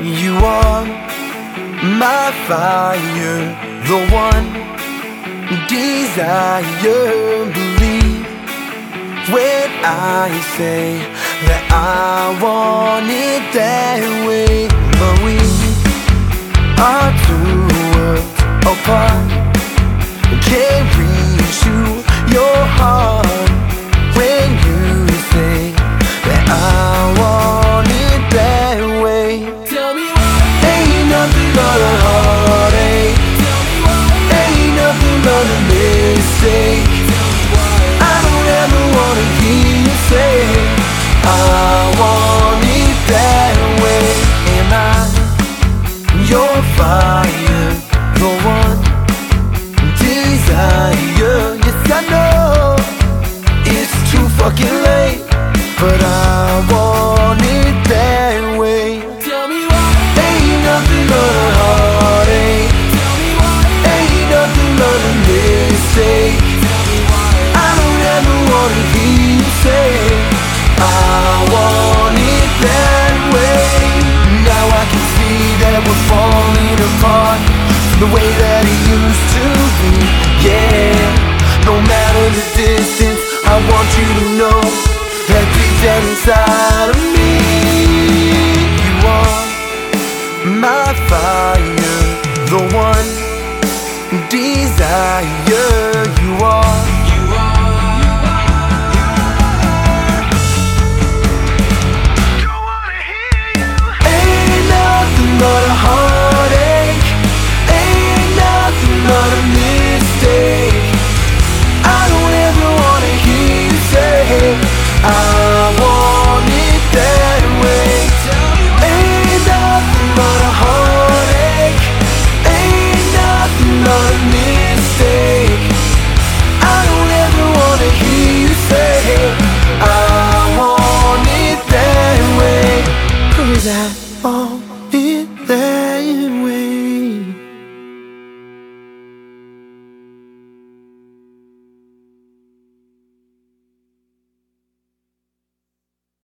You are my fire, the one desire. Believe when I say that I want it that way. But we are two worlds apart. Can't reach you, your heart, when you say that I want it that way. Tell me why. Ain't nothing but a heartache. Tell me why. Ain't nothing but a mistake. Tell me why. I don't ever wanna hear you say I want it that way. Am I your fire, the one desire? Yes, I know it's too fucking late, but I want it that way. Tell me why. Ain't nothing but a heartache. Tell me why. Ain't nothing but a mistake. Tell me why. I don't ever wanna hear you say I want it that way. Now I can see that we're falling apart from the way that it used to be. Yeah, no matter the distance, I want you to know that deep down inside of me, you are my fire, the one desire. You are